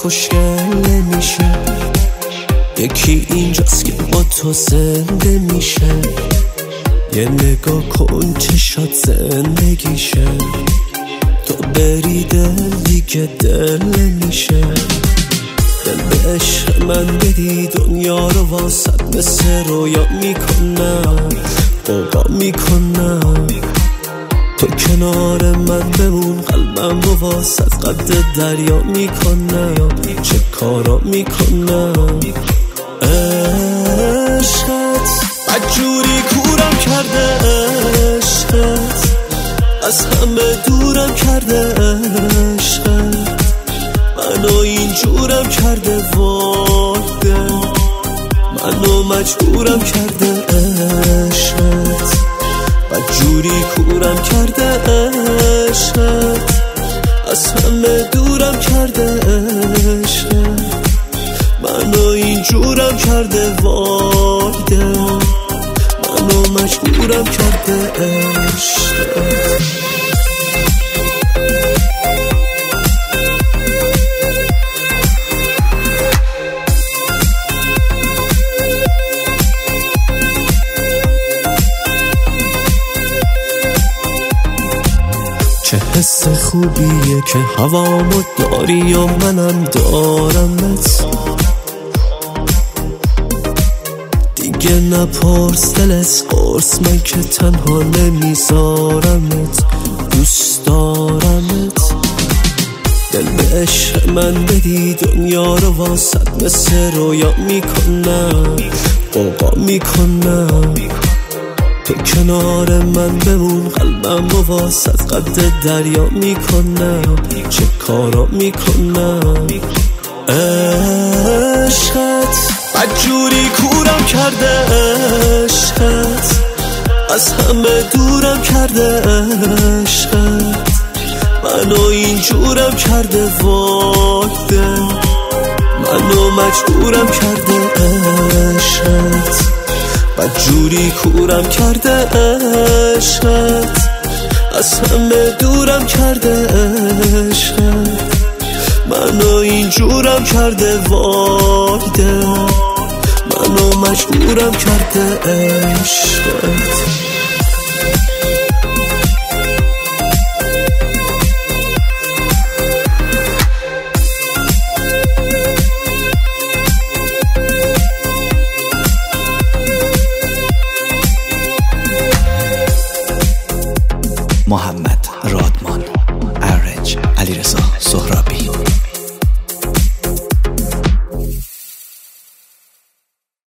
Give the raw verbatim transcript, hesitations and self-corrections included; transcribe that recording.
خوشگل نمیشه، یکی اینجاست که با تو زنده میشه. یه نگاه کن چشات زندگیشه، تو بری دل دیگه دل نمیشه. دل به عشق من بدی دنیا رو واسط مثل رویا میکنم، قوقا میکنم. تو کنار من بمون، قلبم رو واسط قد دریا میکنم. چه کارا میکنم عشقت، بدجوری کورم کرده عشقت، از همه دورم کرده عشقت، منو اینجورم کرده واده، منو مجبورم کرده عشقت، بدجوری کورم کرده عشقت، از همه دورم کرده عشقت، منو اینجورم کرده واده، منو مجبورم کرده عشقت. چه حس خوبیه که هوامو داری و منم دارمت، دیگه نپرس دل از قرص، من که تنها نمیذارمت، دوست دارمت. دل به عشق من بدی دنیا رو واسط مثل رویا میکنم، قوقا میکنم. تو کنار من بمون، قلبم رو واسط قد دریا میکنم. چه کارا میکنم عشقت، بدجوری کورم کرده عشقت، از همه دورم کرده عشقت، منو اینجورم کرده واده، منو مجبورم کرده عشقت، بدجوری کورم کرده عشقت، از همه دورم کرده عشقت، منو اینجورم کرده واده، منو مجبورم کرده عشقت. محمد رادمان، ارنج علیرضا.